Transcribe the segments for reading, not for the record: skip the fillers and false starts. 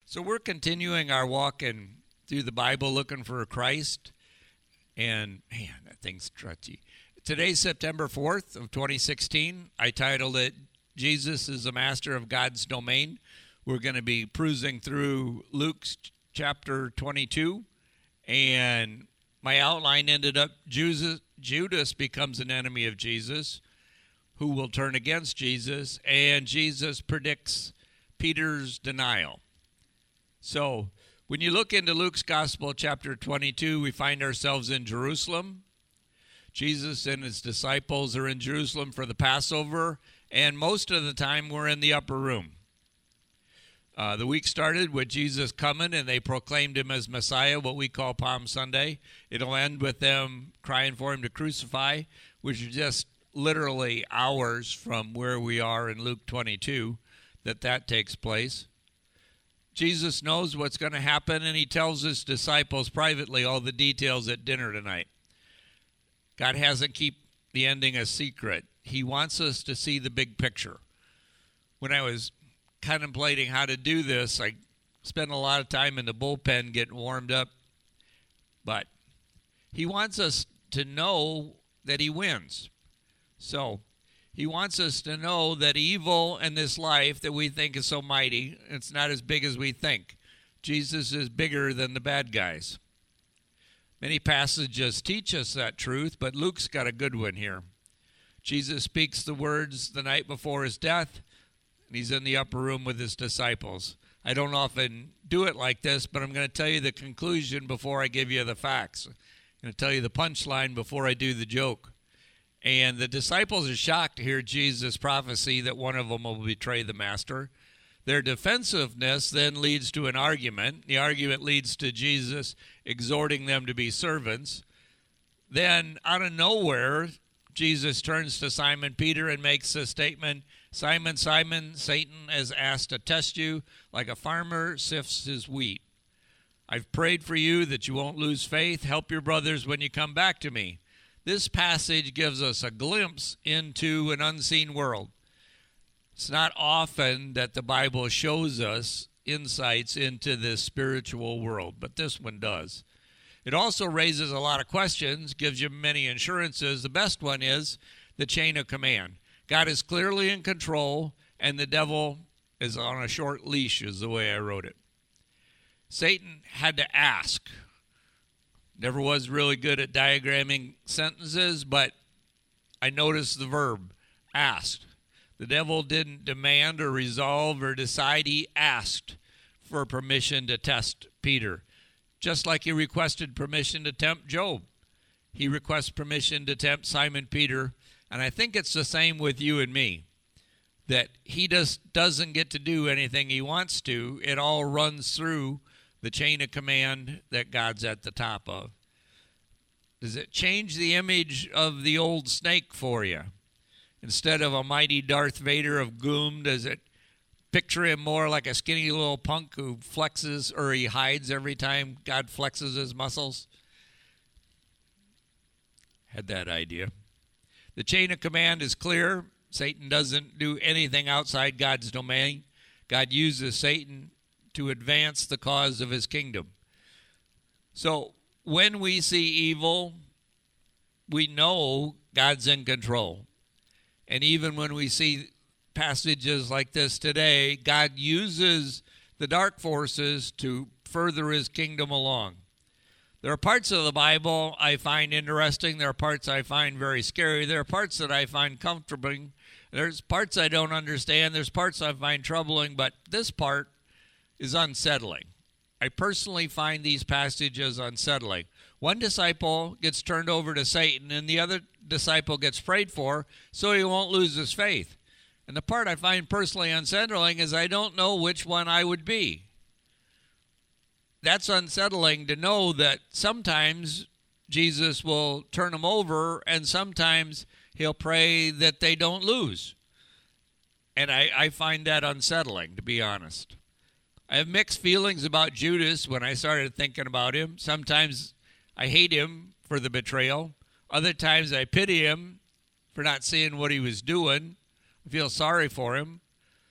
So we're continuing our walk through the Bible looking for Christ. And man, that thing's stretchy. Today's September 4th of 2016. I titled it, Jesus is the Master of God's Domain. We're going to be cruising through Luke's chapter 22. And my outline ended up, Judas becomes an enemy of Jesus, who will turn against Jesus. And Jesus predicts Peter's denial. So, when you look into Luke's Gospel, chapter 22, we find ourselves in Jerusalem. Jesus and his disciples are in Jerusalem for the Passover, and most of the time we're in the upper room. The week started with Jesus coming, and they proclaimed him as Messiah, what we call Palm Sunday. It'll end with them crying for him to crucify, which is just literally hours from where we are in Luke 22 that takes place. Jesus knows what's going to happen, and he tells his disciples privately all the details at dinner tonight. God hasn't kept the ending a secret. He wants us to see the big picture. When I was contemplating how to do this, I spent a lot of time in the bullpen getting warmed up. But he wants us to know that he wins. So he wants us to know that evil in this life that we think is so mighty, it's not as big as we think. Jesus is bigger than the bad guys. Many passages teach us that truth, but Luke's got a good one here. Jesus speaks the words the night before his death, and he's in the upper room with his disciples. I don't often do it like this, but I'm going to tell you the conclusion before I give you the facts. I'm going to tell you the punchline before I do the joke. And the disciples are shocked to hear Jesus' prophecy that one of them will betray the master. Their defensiveness then leads to an argument. The argument leads to Jesus exhorting them to be servants. Then, out of nowhere, Jesus turns to Simon Peter and makes a statement, Simon, Simon, Satan has asked to test you like a farmer sifts his wheat. I've prayed for you that you won't lose faith. Help your brothers when you come back to me. This passage gives us a glimpse into an unseen world. It's not often that the Bible shows us insights into this spiritual world, but this one does. It also raises a lot of questions, gives you many assurances. The best one is the chain of command. God is clearly in control, and the devil is on a short leash, is the way I wrote it. Satan had to ask. Never was really good at diagramming sentences, but I noticed the verb, asked. The devil didn't demand or resolve or decide. He asked for permission to test Peter, just like he requested permission to tempt Job. He requests permission to tempt Simon Peter, and I think it's the same with you and me, that he just doesn't get to do anything he wants to. It all runs through the chain of command that God's at the top of. Does it change the image of the old snake for you? Instead of a mighty Darth Vader of gloom, does it picture him more like a skinny little punk who flexes or he hides every time God flexes his muscles? Had that idea. The chain of command is clear. Satan doesn't do anything outside God's domain. God uses Satan to advance the cause of his kingdom. So when we see evil, we know God's in control. And even when we see passages like this today, God uses the dark forces to further his kingdom along. There are parts of the Bible I find interesting. There are parts I find very scary. There are parts that I find comforting. There's parts I don't understand. There's parts I find troubling. But this part is unsettling. I personally find these passages unsettling. One disciple gets turned over to Satan, and the other disciple gets prayed for so he won't lose his faith. And the part I find personally unsettling is I don't know which one I would be. That's unsettling to know that sometimes Jesus will turn them over, and sometimes he'll pray that they don't lose. And I find that unsettling, to be honest. I have mixed feelings about Judas when I started thinking about him. Sometimes I hate him for the betrayal. Other times I pity him for not seeing what he was doing. I feel sorry for him.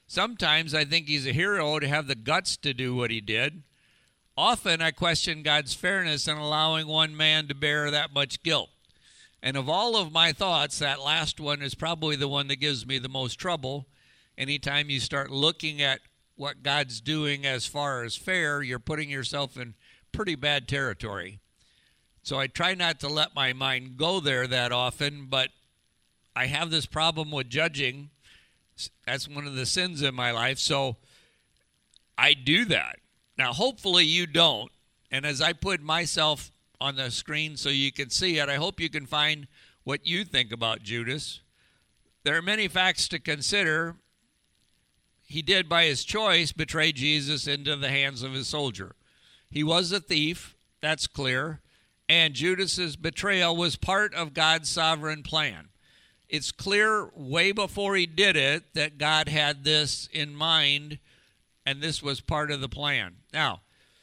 Sometimes I think he's a hero to have the guts to do what he did. Often I question God's fairness in allowing one man to bear that much guilt. And of all of my thoughts, that last one is probably the one that gives me the most trouble. Anytime you start looking at what God's doing as far as fair, you're putting yourself in pretty bad territory. So I try not to let my mind go there that often, but I have this problem with judging. That's one of the sins in my life, so I do that. Now, hopefully you don't, and as I put myself on the screen so you can see it, I hope you can find what you think about Judas. There are many facts to consider. He did, by his choice, betray Jesus into the hands of his soldier. He was a thief, that's clear, and Judas's betrayal was part of God's sovereign plan. It's clear way before he did it that God had this in mind, and this was part of the plan. Now,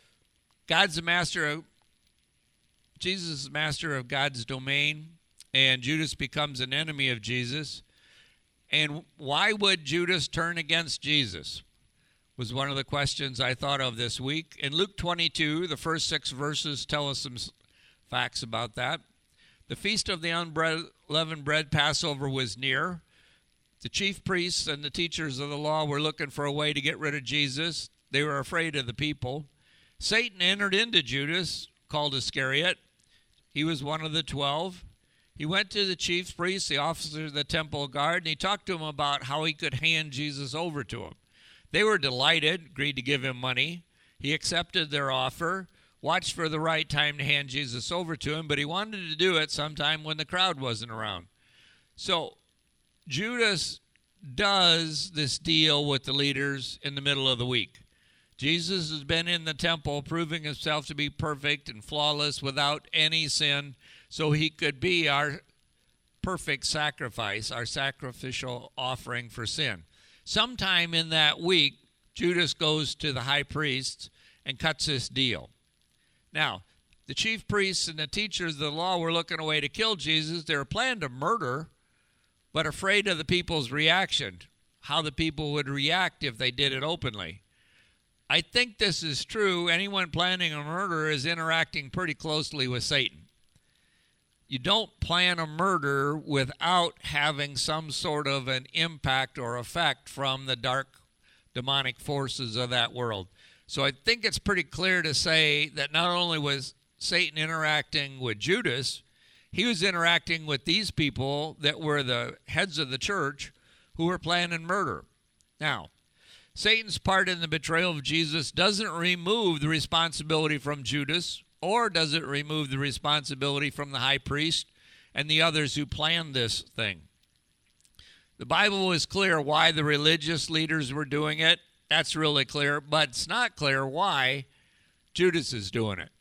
Jesus is master of God's domain, and Judas becomes an enemy of Jesus. And why would Judas turn against Jesus? Was one of the questions I thought of this week. In Luke 22, the first 6 verses tell us some facts about that. The feast of the unleavened bread, Passover, was near. The chief priests and the teachers of the law were looking for a way to get rid of Jesus. They were afraid of the people. Satan entered into Judas, called Iscariot. He was one of the 12. He went to the chief priests, the officers of the temple guard, and he talked to them about how he could hand Jesus over to him. They were delighted, agreed to give him money. He accepted their offer, watched for the right time to hand Jesus over to him, but he wanted to do it sometime when the crowd wasn't around. So Judas does this deal with the leaders in the middle of the week. Jesus has been in the temple proving himself to be perfect and flawless without any sin, so he could be our perfect sacrifice, our sacrificial offering for sin. Sometime in that week, Judas goes to the high priest and cuts this deal. Now, the chief priests and the teachers of the law were looking a way to kill Jesus. They were planning to murder, but afraid of the people's reaction, how the people would react if they did it openly. I think this is true. Anyone planning a murder is interacting pretty closely with Satan. You don't plan a murder without having some sort of an impact or effect from the dark demonic forces of that world. So I think it's pretty clear to say that not only was Satan interacting with Judas, he was interacting with these people that were the heads of the church who were planning murder. Now, Satan's part in the betrayal of Jesus doesn't remove the responsibility from Judas, or does it remove the responsibility from the high priest and the others who planned this thing? The Bible is clear why the religious leaders were doing it. That's really clear, but it's not clear why Judas is doing it.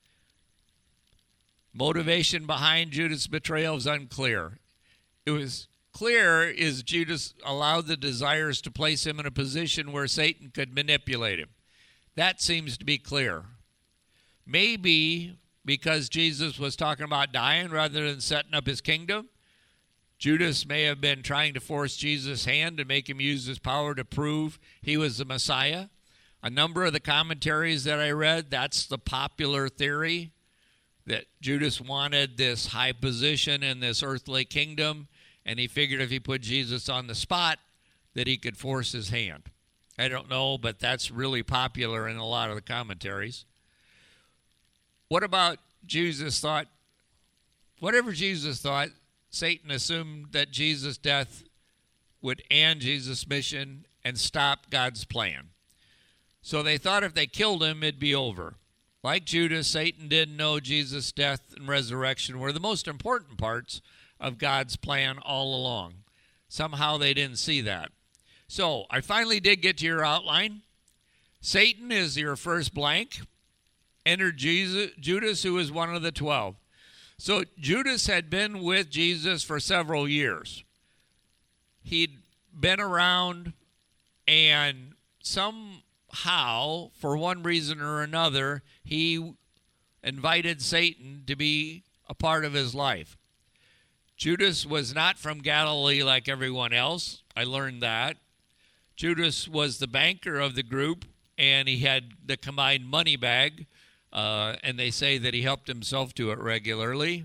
Motivation behind Judas' betrayal is unclear. It was clear is Judas allowed the desires to place him in a position where Satan could manipulate him. That seems to be clear. Maybe because Jesus was talking about dying rather than setting up his kingdom, Judas may have been trying to force Jesus' hand to make him use his power to prove he was the Messiah. A number of the commentaries that I read, that's the popular theory, that Judas wanted this high position in this earthly kingdom, and he figured if he put Jesus on the spot, that he could force his hand. I don't know, but that's really popular in a lot of the commentaries. What about Jesus thought? Whatever Jesus thought, Satan assumed that Jesus' death would end Jesus' mission and stop God's plan. So they thought if they killed him, it'd be over. Like Judas, Satan didn't know Jesus' death and resurrection were the most important parts of God's plan all along. Somehow they didn't see that. So I finally did get to your outline. Satan is your first blank. Entered Judas, who was one of the 12. So Judas had been with Jesus for several years. He'd been around, and somehow, for one reason or another, he invited Satan to be a part of his life. Judas was not from Galilee like everyone else. I learned that. Judas was the banker of the group, and he had the combined money bag, and they say that he helped himself to it regularly.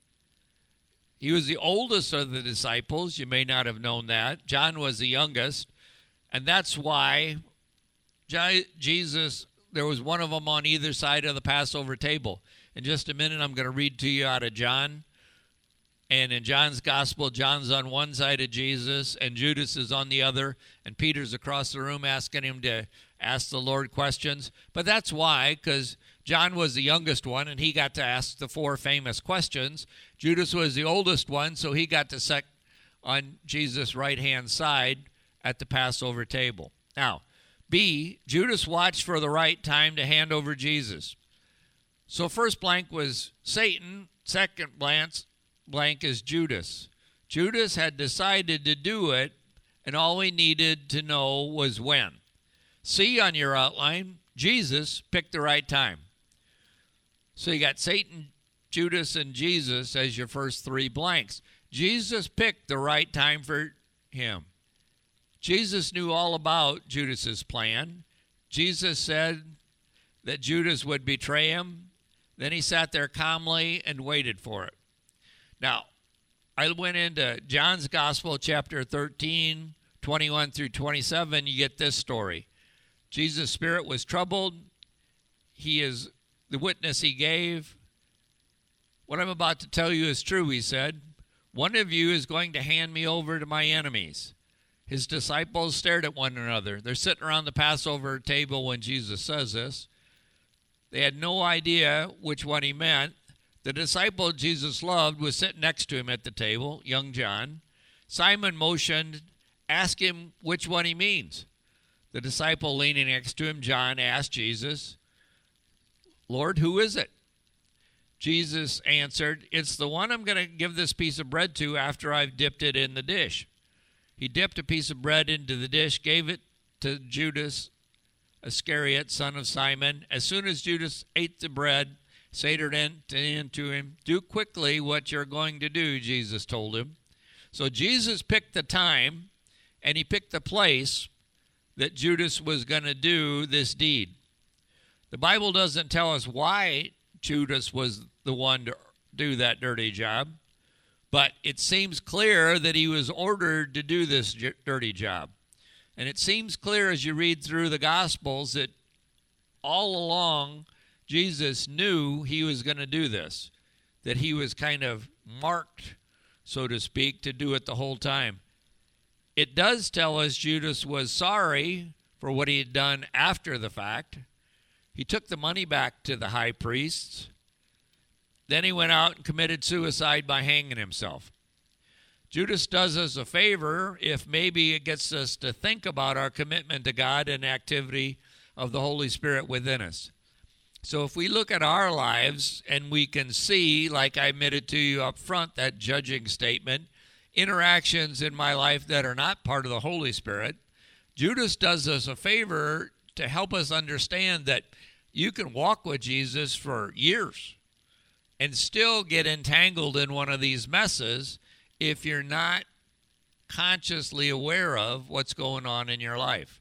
He was the oldest of the disciples. You may not have known that. John was the youngest, and that's why Jesus, there was one of them on either side of the Passover table. In just a minute, I'm going to read to you out of John. And in John's gospel, John's on one side of Jesus, and Judas is on the other, and Peter's across the room asking him to ask the Lord questions. But that's why, because John was the youngest one, and he got to ask the 4 famous questions. Judas was the oldest one, so he got to sit on Jesus' right-hand side at the Passover table. Now, B, Judas watched for the right time to hand over Jesus. So first blank was Satan, second blank is Judas. Judas had decided to do it, and all he needed to know was when. C on your outline, Jesus picked the right time. So you got Satan, Judas, and Jesus as your first 3 blanks. Jesus picked the right time for him. Jesus knew all about Judas's plan. Jesus said that Judas would betray him. Then he sat there calmly and waited for it. Now, I went into John's Gospel, chapter 13, 21 through 27. You get this story. Jesus' spirit was troubled. He is the witness he gave. What I'm about to tell you is true, he said. One of you is going to hand me over to my enemies. His disciples stared at one another. They're sitting around the Passover table when Jesus says this. They had no idea which one he meant. The disciple Jesus loved was sitting next to him at the table, young John. Simon motioned, ask him which one he means. The disciple leaning next to him, John, asked Jesus, Lord, who is it? Jesus answered, it's the one I'm going to give this piece of bread to after I've dipped it in the dish. He dipped a piece of bread into the dish, gave it to Judas Iscariot, son of Simon. As soon as Judas ate the bread, Satan entered into him. Do quickly what you're going to do, Jesus told him. So Jesus picked the time, and he picked the place that Judas was going to do this deed. The Bible doesn't tell us why Judas was the one to do that dirty job, but it seems clear that he was ordered to do this dirty job. And it seems clear as you read through the Gospels that all along Jesus knew he was going to do this, that he was kind of marked, so to speak, to do it the whole time. It does tell us Judas was sorry for what he had done after the fact. He took the money back to the high priests. Then he went out and committed suicide by hanging himself. Judas does us a favor if maybe it gets us to think about our commitment to God and activity of the Holy Spirit within us. So if we look at our lives and we can see, like I admitted to you up front, that judging statement, interactions in my life that are not part of the Holy Spirit, Judas does us a favor to help us understand that you can walk with Jesus for years and still get entangled in one of these messes if you're not consciously aware of what's going on in your life.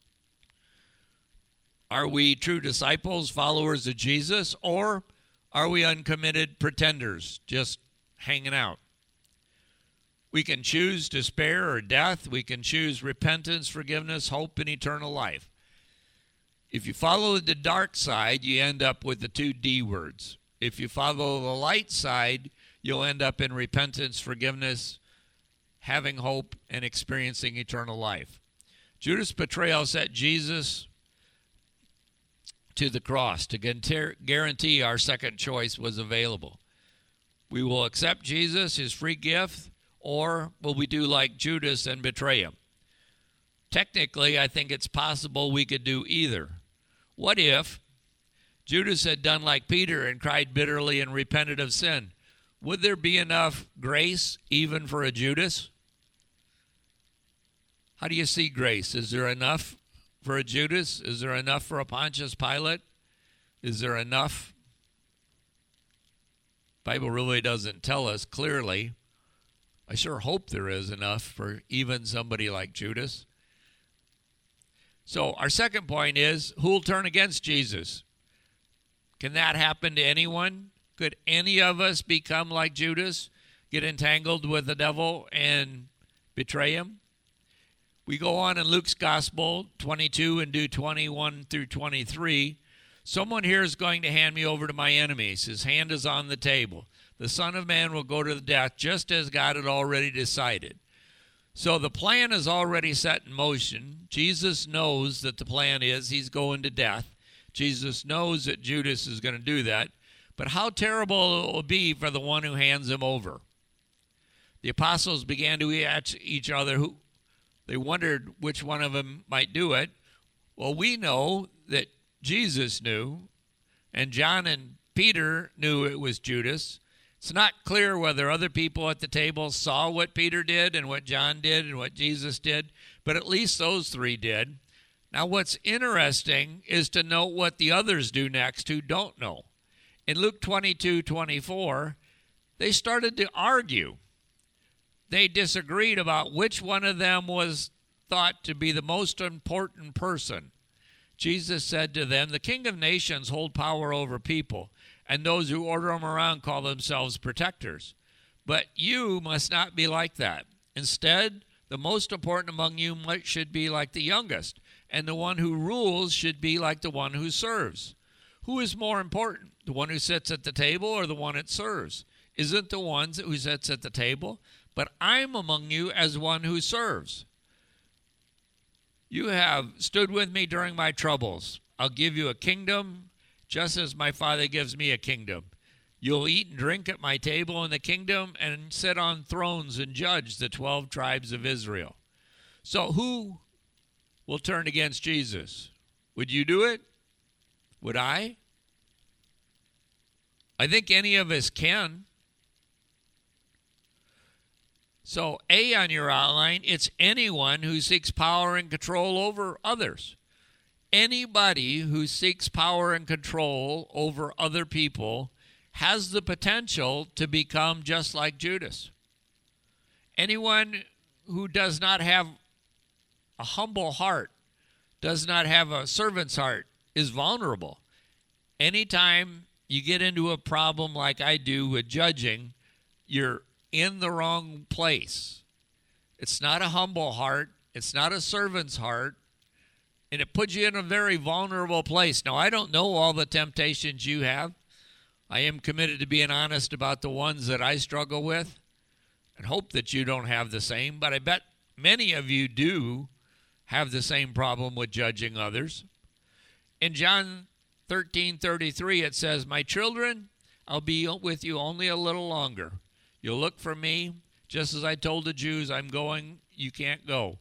Are we true disciples, followers of Jesus, or are we uncommitted pretenders, just hanging out? We can choose despair or death. We can choose repentance, forgiveness, hope, and eternal life. If you follow the dark side, you end up with the 2 D words. If you follow the light side, you'll end up in repentance, forgiveness, having hope, and experiencing eternal life. Judas' betrayal set Jesus to the cross to guarantee our second choice was available. We will accept Jesus, his free gift, or will we do like Judas and betray him? Technically, I think it's possible we could do either. What if Judas had done like Peter and cried bitterly and repented of sin? Would there be enough grace even for a Judas? How do you see grace? Is there enough for a Judas? Is there enough for a Pontius Pilate? Is there enough? The Bible really doesn't tell us clearly. I sure hope there is enough for even somebody like Judas. So our second point is, who will turn against Jesus? Can that happen to anyone? Could any of us become like Judas, get entangled with the devil and betray him? We go on in Luke's Gospel 22 and do 21 through 23. Someone here is going to hand me over to my enemies. His hand is on the table. The Son of Man will go to the death just as God had already decided. So the plan is already set in motion. Jesus knows that the plan is he's going to death. Jesus knows that Judas is going to do that. But how terrible it will be for the one who hands him over. The apostles began to ask each other, they wondered which one of them might do it. Well, we know that Jesus knew, and John and Peter knew it was Judas. It's not clear whether other people at the table saw what Peter did and what John did and what Jesus did, but at least those three did. Now, what's interesting is to note what the others do next who don't know. In Luke 22:24, they started to argue. They disagreed about which one of them was thought to be the most important person. Jesus said to them, "The king of nations hold power over people, and those who order them around call themselves protectors. But you must not be like that. Instead, the most important among you should be like the youngest, and the one who rules should be like the one who serves. Who is more important, the one who sits at the table or the one that serves? Isn't the one who sits at the table? But I'm among you as one who serves. You have stood with me during my troubles. I'll give you a kingdom, just as my Father gives me a kingdom. You'll eat and drink at my table in the kingdom and sit on thrones and judge the 12 tribes of Israel." So who will turn against Jesus? Would you do it? Would I? I think any of us can. So A on your outline, it's anyone who seeks power and control over others. Anybody who seeks power and control over other people has the potential to become just like Judas. Anyone who does not have a humble heart, does not have a servant's heart, is vulnerable. Anytime you get into a problem like I do with judging, you're in the wrong place. It's not a humble heart. It's not a servant's heart. And it puts you in a very vulnerable place. Now, I don't know all the temptations you have. I am committed to being honest about the ones that I struggle with and hope that you don't have the same. But I bet many of you do have the same problem with judging others. In John 13:33, it says, "My children, I'll be with you only a little longer. You'll look for me, just as I told the Jews, I'm going, you can't go.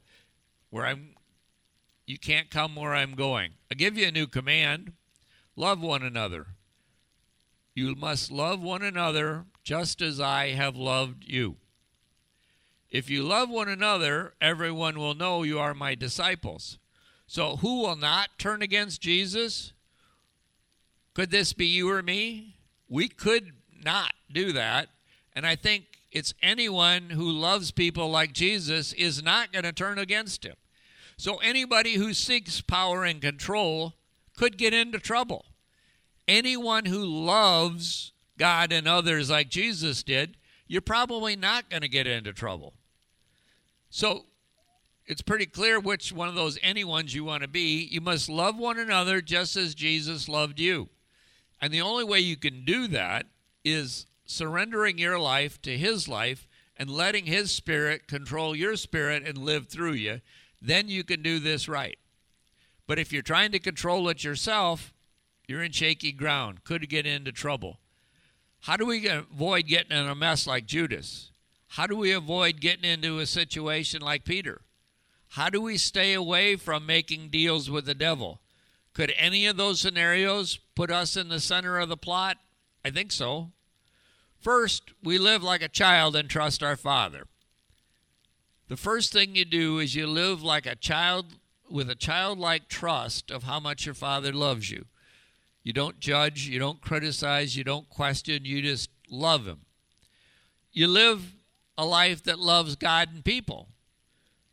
You can't come where I'm going. I give you a new command. Love one another. You must love one another just as I have loved you. If you love one another, everyone will know you are my disciples." So who will not turn against Jesus? Could this be you or me? We could not do that. And I think it's anyone who loves people like Jesus is not going to turn against him. So anybody who seeks power and control could get into trouble. Anyone who loves God and others like Jesus did, you're probably not going to get into trouble. So it's pretty clear which one of those anyones you want to be. You must love one another just as Jesus loved you. And the only way you can do that is surrendering your life to his life and letting his spirit control your spirit and live through you. Then you can do this right. But if you're trying to control it yourself, you're in shaky ground. Could get into trouble. How do we avoid getting in a mess like Judas? How do we avoid getting into a situation like Peter? How do we stay away from making deals with the devil? Could any of those scenarios put us in the center of the plot? I think so. First, we live like a child and trust our Father. The first thing you do is you live like a child with a childlike trust of how much your Father loves you. You don't judge, you don't criticize, you don't question, you just love him. You live a life that loves God and people.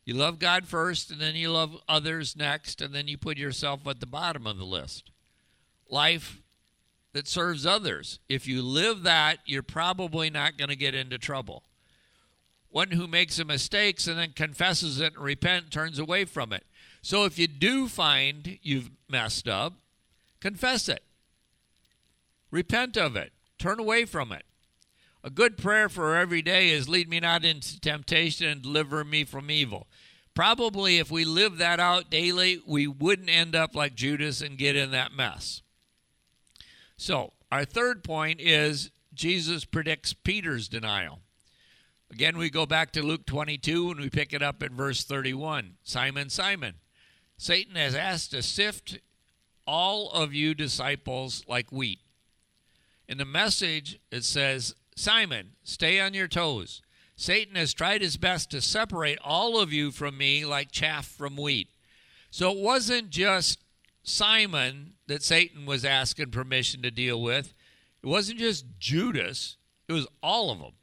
You love God first, and then you love others next, and then you put yourself at the bottom of the list. Life that serves others. If you live that, you're probably not going to get into trouble. One who makes a mistake and then confesses it and repents, turns away from it. So if you do find you've messed up, confess it. Repent of it. Turn away from it. A good prayer for every day is, lead me not into temptation and deliver me from evil. Probably if we live that out daily, we wouldn't end up like Judas and get in that mess. So our third point is Jesus predicts Peter's denial. Again, we go back to Luke 22 and we pick it up at verse 31. Simon, Simon, Satan has asked to sift all of you disciples like wheat. In the Message, it says, Simon, stay on your toes. Satan has tried his best to separate all of you from me like chaff from wheat. So it wasn't just Simon that Satan was asking permission to deal with. It wasn't just Judas. It was all of them.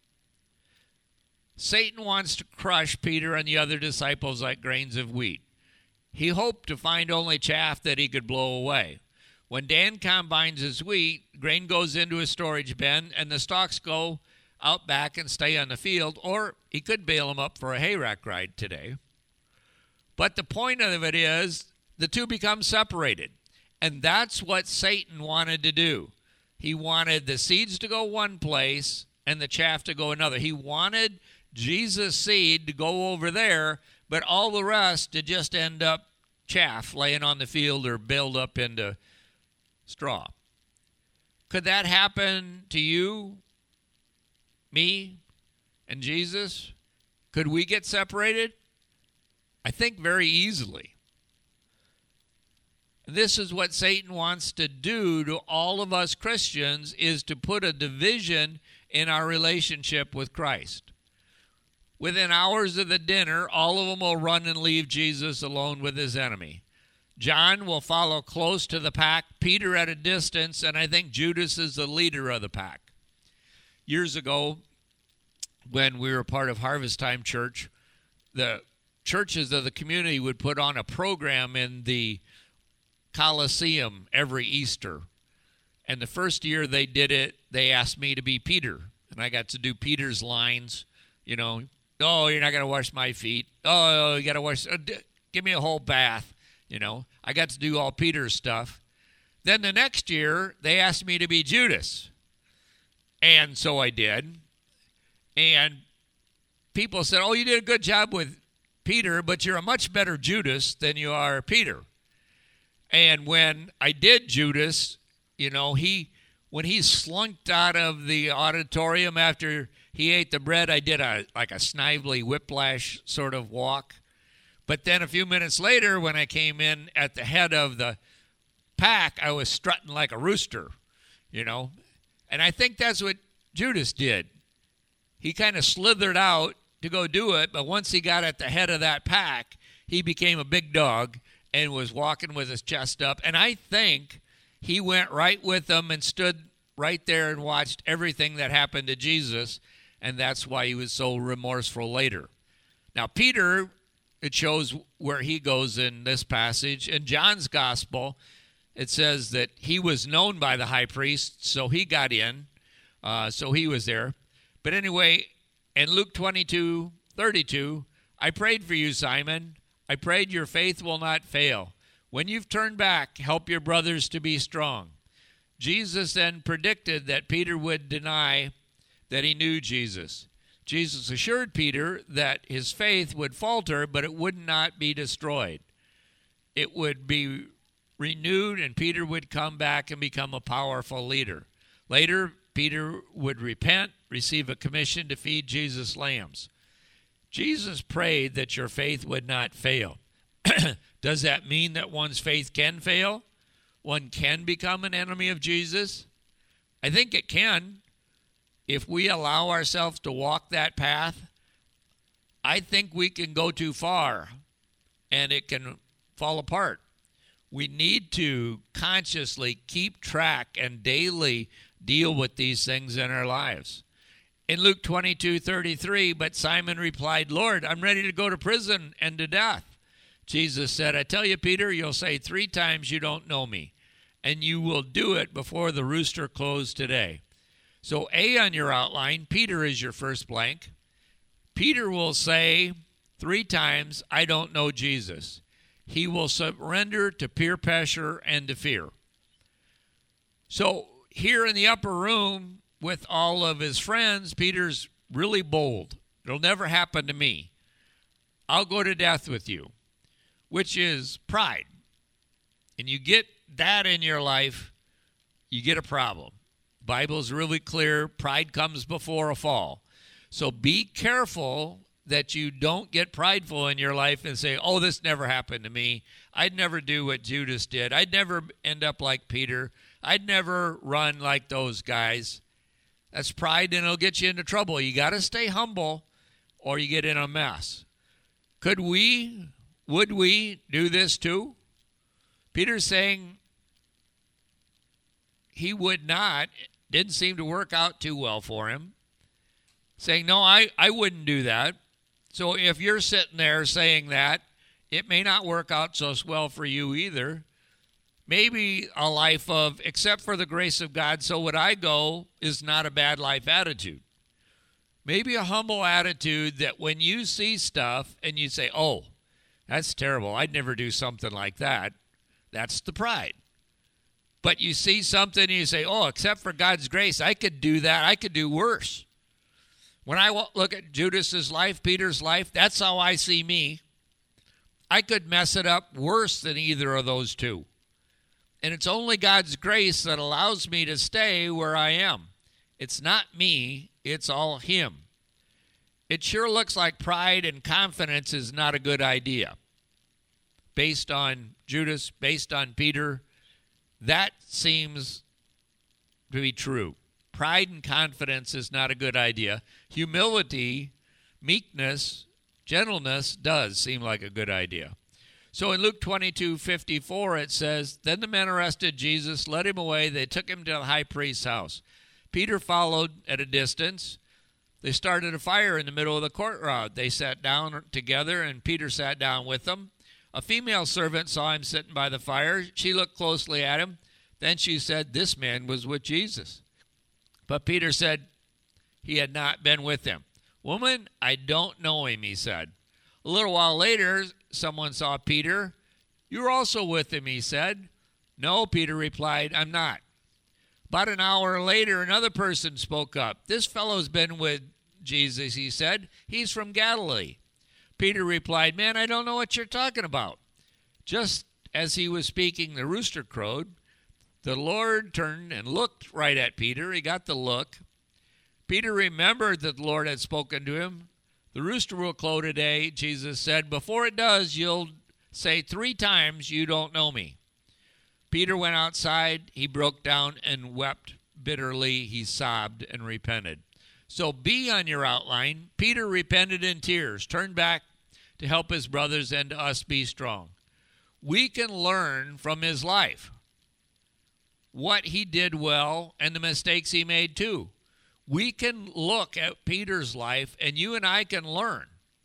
Satan wants to crush Peter and the other disciples like grains of wheat. He hoped to find only chaff that he could blow away. When Dan combines his wheat, grain goes into a storage bin, and the stalks go out back and stay on the field, or he could bail them up for a hayrack ride today. But the point of it is, the two become separated, and that's what Satan wanted to do. He wanted the seeds to go one place and the chaff to go another. He wanted Jesus' seed to go over there, but all the rest to just end up chaff laying on the field or build up into straw. Could that happen to you, me, and Jesus? Could we get separated? I think very easily. This is what Satan wants to do to all of us Christians, is to put a division in our relationship with Christ. Within hours of the dinner, all of them will run and leave Jesus alone with his enemy. John will follow close to the pack, Peter at a distance, and I think Judas is the leader of the pack. Years ago, when we were part of Harvest Time Church, the churches of the community would put on a program in the Coliseum every Easter. And the first year they did it, they asked me to be Peter. And I got to do Peter's lines, Oh, you're not going to wash my feet. Oh, you got to wash. Give me a whole bath. I got to do all Peter's stuff. Then the next year, they asked me to be Judas. And so I did. And people said, oh, you did a good job with Peter, but you're a much better Judas than you are Peter. And when I did Judas, when he slunked out of the auditorium after he ate the bread, I did a snively whiplash sort of walk. But then a few minutes later, when I came in at the head of the pack, I was strutting like a rooster, And I think that's what Judas did. He kind of slithered out to go do it, but once he got at the head of that pack, he became a big dog and was walking with his chest up. And I think he went right with them and stood right there and watched everything that happened to Jesus, and that's why he was so remorseful later. Now, Peter, it shows where he goes in this passage. In John's gospel, it says that he was known by the high priest, so he got in, so he was there. But anyway, in Luke 22:32, I prayed for you, Simon. I prayed your faith will not fail. When you've turned back, help your brothers to be strong. Jesus then predicted that Peter would deny that he knew Jesus. Jesus assured Peter that his faith would falter, but it would not be destroyed. It would be renewed, and Peter would come back and become a powerful leader. Later, Peter would repent, receive a commission to feed Jesus' lambs. Jesus prayed that your faith would not fail. Does that mean that one's faith can fail? One can become an enemy of Jesus? I think it can. If we allow ourselves to walk that path, I think we can go too far and it can fall apart. We need to consciously keep track and daily deal with these things in our lives. In Luke 22:33, but Simon replied, Lord, I'm ready to go to prison and to death. Jesus said, I tell you, Peter, you'll say 3 times you don't know me, and you will do it before the rooster crows today. So A on your outline, Peter is your first blank. Peter will say 3 times, I don't know Jesus. He will surrender to peer pressure and to fear. So here in the upper room with all of his friends, Peter's really bold. It'll never happen to me. I'll go to death with you, which is pride. And you get that in your life, you get a problem. The Bible's really clear. Pride comes before a fall. So be careful that you don't get prideful in your life and say, oh, this never happened to me. I'd never do what Judas did. I'd never end up like Peter. I'd never run like those guys. That's pride, and it'll get you into trouble. You got to stay humble or you get in a mess. Would we do this too? Peter's saying he would not. Didn't seem to work out too well for him. Saying, no, I wouldn't do that. So if you're sitting there saying that, it may not work out so well for you either. Maybe a life of, except for the grace of God, so would I go, is not a bad life attitude. Maybe a humble attitude that when you see stuff and you say, oh, that's terrible, I'd never do something like that. That's the pride. But you see something and you say, oh, except for God's grace, I could do that. I could do worse. When I look at Judas's life, Peter's life, that's how I see me. I could mess it up worse than either of those two. And it's only God's grace that allows me to stay where I am. It's not me, it's all Him. It sure looks like pride and confidence is not a good idea. Based on Judas, based on Peter, that seems to be true. Pride and confidence is not a good idea. Humility, meekness, gentleness does seem like a good idea. So in Luke 22:54 it says, Then the men arrested Jesus, led him away. They took him to the high priest's house. Peter followed at a distance. They started a fire in the middle of the courtyard. They sat down together, and Peter sat down with them. A female servant saw him sitting by the fire. She looked closely at him. Then she said, This man was with Jesus. But Peter said he had not been with him. Woman, I don't know him, he said. A little while later, someone saw Peter. You're also with him, he said. No, Peter replied, I'm not. About an hour later, another person spoke up. This fellow's been with Jesus, he said. He's from Galilee. Peter replied, Man, I don't know what you're talking about. Just as he was speaking, the rooster crowed. The Lord turned and looked right at Peter. He got the look. Peter remembered that the Lord had spoken to him. The rooster will crow today, Jesus said. Before it does, you'll say 3 times you don't know me. Peter went outside. He broke down and wept bitterly. He sobbed and repented. So B on your outline, Peter repented in tears, turned back to help his brothers and to us be strong. We can learn from his life what he did well and the mistakes he made too. We can look at Peter's life, and you and I can learn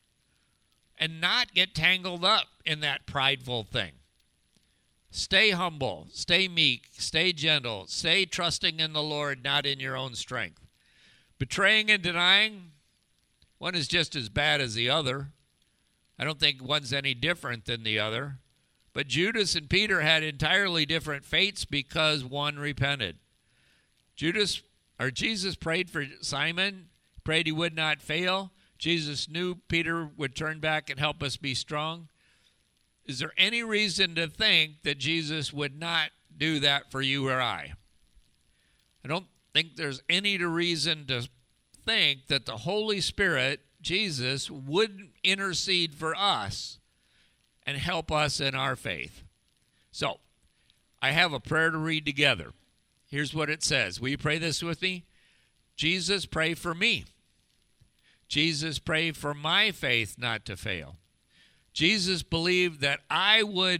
and not get tangled up in that prideful thing. Stay humble, stay meek, stay gentle, stay trusting in the Lord, not in your own strength. Betraying and denying, one is just as bad as the other. I don't think one's any different than the other. But Judas and Peter had entirely different fates because one repented. Jesus prayed for Simon, prayed he would not fail. Jesus knew Peter would turn back and help us be strong. Is there any reason to think that Jesus would not do that for you or I? I don't think there's any reason to think that the Holy Spirit, Jesus, would intercede for us and help us in our faith. So, I have a prayer to read together. Here's what it says. Will you pray this with me? Jesus, pray for me. Jesus, pray for my faith not to fail. Jesus believed that I would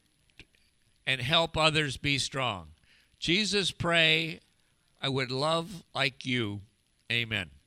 and help others be strong. Jesus, pray I would love like you. Amen.